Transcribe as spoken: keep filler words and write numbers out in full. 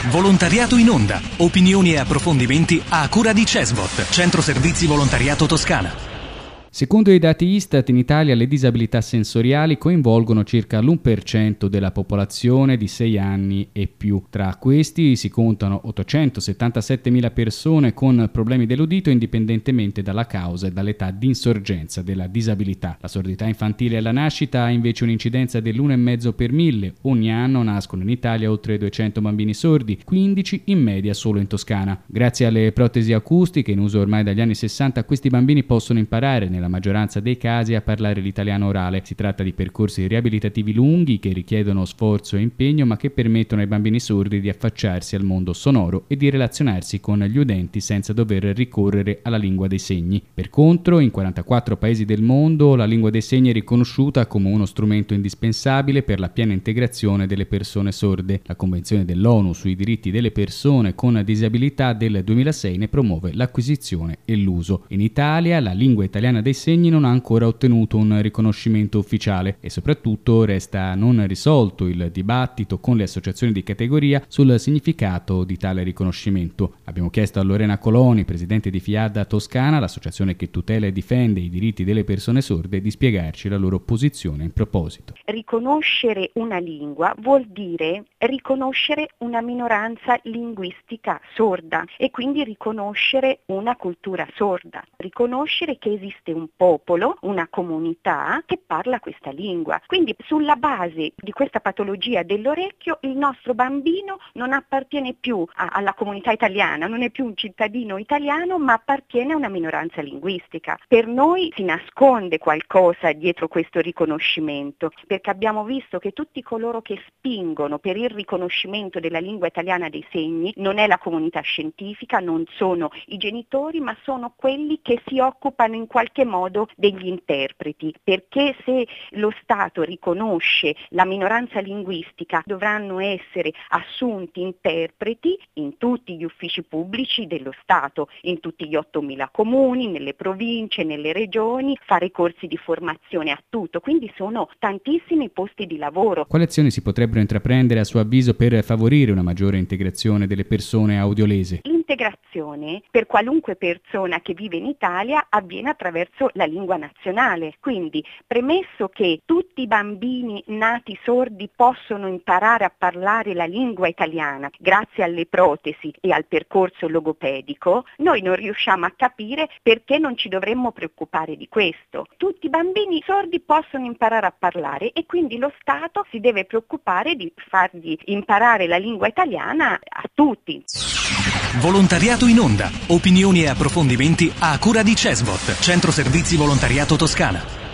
Volontariato in onda. Opinioni e approfondimenti a cura di Cesvot, Centro Servizi Volontariato Toscana. Secondo i dati Istat, in Italia le disabilità sensoriali coinvolgono circa l'uno per cento della popolazione di sei anni e più. Tra questi si contano ottocentosettantasettemila persone con problemi dell'udito indipendentemente dalla causa e dall'età di insorgenza della disabilità. La sordità infantile alla nascita ha invece un'incidenza dell'uno virgola cinque per mille. Ogni anno nascono in Italia oltre duecento bambini sordi, quindici in media solo in Toscana. Grazie alle protesi acustiche in uso ormai dagli anni sessanta, questi bambini possono imparare nella maggioranza dei casi a parlare l'italiano orale. Si tratta di percorsi riabilitativi lunghi che richiedono sforzo e impegno, ma che permettono ai bambini sordi di affacciarsi al mondo sonoro e di relazionarsi con gli udenti senza dover ricorrere alla lingua dei segni. Per contro, in quarantaquattro paesi del mondo la lingua dei segni è riconosciuta come uno strumento indispensabile per la piena integrazione delle persone sorde. La Convenzione dell'ONU sui diritti delle persone con disabilità del duemilasei ne promuove l'acquisizione e l'uso. In Italia la lingua italiana dei segni non ha ancora ottenuto un riconoscimento ufficiale e soprattutto resta non risolto il dibattito con le associazioni di categoria sul significato di tale riconoscimento. Abbiamo chiesto a Lorena Coloni, presidente di FIAD Toscana, l'associazione che tutela e difende i diritti delle persone sorde, di spiegarci la loro posizione in proposito. Riconoscere una lingua vuol dire riconoscere una minoranza linguistica sorda e quindi riconoscere una cultura sorda, riconoscere che esiste un popolo, una comunità che parla questa lingua. Quindi sulla base di questa patologia dell'orecchio il nostro bambino non appartiene più a, alla comunità italiana, non è più un cittadino italiano, ma appartiene a una minoranza linguistica. Per noi si nasconde qualcosa dietro questo riconoscimento, perché abbiamo visto che tutti coloro che spingono per il riconoscimento della lingua italiana dei segni non è la comunità scientifica, non sono i genitori, ma sono quelli che si occupano in qualche modo degli interpreti, perché se lo Stato riconosce la minoranza linguistica dovranno essere assunti interpreti in tutti gli uffici pubblici dello Stato, in tutti gli ottomila comuni, nelle province, nelle regioni, fare corsi di formazione a tutto, quindi sono tantissimi posti di lavoro. Quali azioni si potrebbero intraprendere a suo avviso per favorire una maggiore integrazione delle persone audiolese? L'integrazione per qualunque persona che vive in Italia avviene attraverso la lingua nazionale, quindi premesso che tutti i bambini nati sordi possono imparare a parlare la lingua italiana grazie alle protesi e al percorso logopedico, noi non riusciamo a capire perché non ci dovremmo preoccupare di questo. Tutti i bambini sordi possono imparare a parlare e quindi lo Stato si deve preoccupare di fargli imparare la lingua italiana a tutti. Volontariato in onda. Opinioni e approfondimenti a cura di Cesvot, Centro Servizi Volontariato Toscana.